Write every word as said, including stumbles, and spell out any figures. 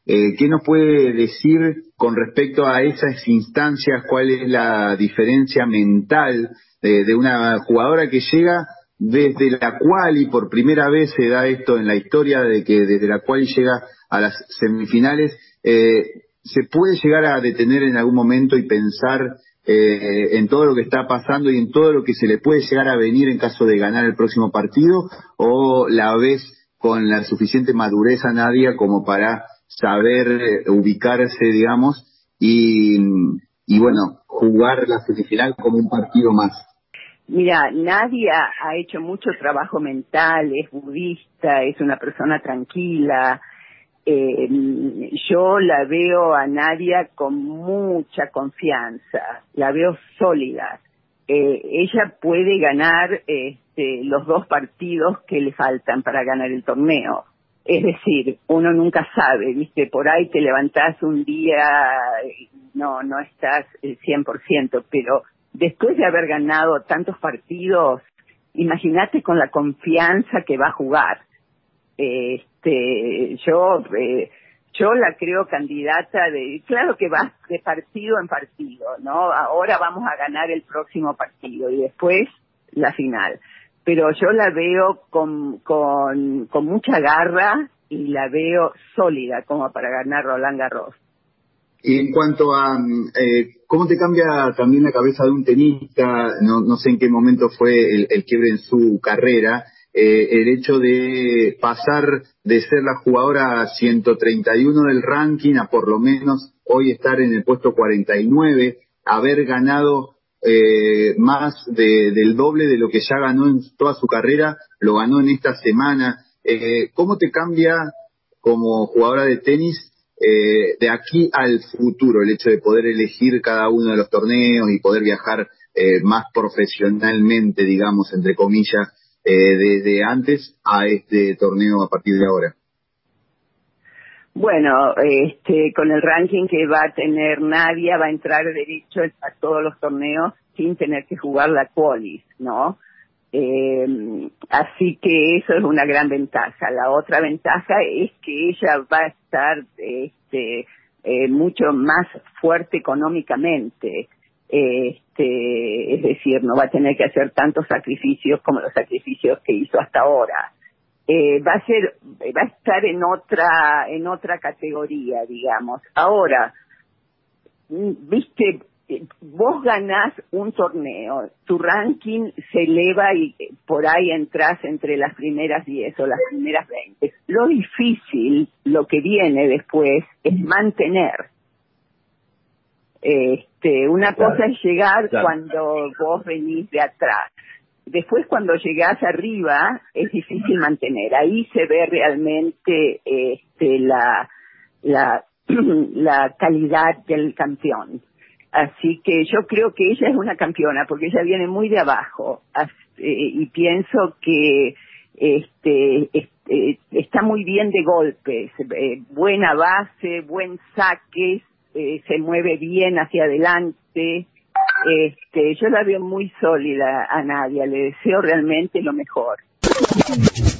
Eh, ¿Qué nos puede decir con respecto a esas instancias? ¿Cuál es la diferencia mental de, de una jugadora que llega desde la cual, y por primera vez se da esto en la historia, de que desde la cual llega a las semifinales, eh, se puede llegar a detener en algún momento y pensar eh, en todo lo que está pasando y en todo lo que se le puede llegar a venir en caso de ganar el próximo partido? ¿O la ves con la suficiente madurez a Nadia como para saber eh, ubicarse, digamos, y, y bueno, jugar la semifinal como un partido más? Mira, Nadia ha hecho mucho trabajo mental, es budista, es una persona tranquila. Eh, yo la veo a Nadia con mucha confianza, la veo sólida. Eh, ella puede ganar este, los dos partidos que le faltan para ganar el torneo. Es decir, uno nunca sabe, ¿viste? Por ahí te levantás un día, no, no estás el cien por ciento, pero después de haber ganado tantos partidos, imagínate con la confianza que va a jugar. Este, yo, eh, yo la creo candidata de, claro que va de partido en partido, ¿no? Ahora vamos a ganar el próximo partido y después la final. Pero yo la veo con, con, con mucha garra y la veo sólida como para ganar Roland Garros. Y en cuanto a eh, cómo te cambia también la cabeza de un tenista, no, no sé en qué momento fue el, el quiebre en su carrera, eh, el hecho de pasar de ser la jugadora ciento treinta y uno del ranking a por lo menos hoy estar en el puesto cuarenta y nueve, haber ganado eh, más de, del doble de lo que ya ganó en toda su carrera, lo ganó en esta semana. Eh, ¿Cómo te cambia como jugadora de tenis Eh, de aquí al futuro, el hecho de poder elegir cada uno de los torneos y poder viajar eh, más profesionalmente, digamos, entre comillas, eh, desde antes a este torneo a partir de ahora? Bueno, este, con el ranking que va a tener Nadia, va a entrar derecho a todos los torneos sin tener que jugar la qualis, ¿no? Eh, así que eso es una gran ventaja. La otra ventaja es que ella va a estar este, eh, mucho más fuerte económicamente. Este, es decir, no va a tener que hacer tantos sacrificios como los sacrificios que hizo hasta ahora. Eh, va a ser, va a estar en otra, en otra categoría, digamos. Ahora, viste, vos ganás un torneo, tu ranking se eleva y por ahí entras entre las primeras diez o las primeras veinte. Lo difícil, lo que viene después, es mantener. Este, una claro, cosa es llegar claro. cuando vos venís de atrás. Después, cuando llegás arriba, es difícil mantener. Ahí se ve realmente este, la, la, la calidad del campeón. Así que yo creo que ella es una campeona, porque ella viene muy de abajo, y pienso que este, este está muy bien de golpes, eh, buena base, buen saque, eh, se mueve bien hacia adelante. Este, yo la veo muy sólida a Nadia, le deseo realmente lo mejor.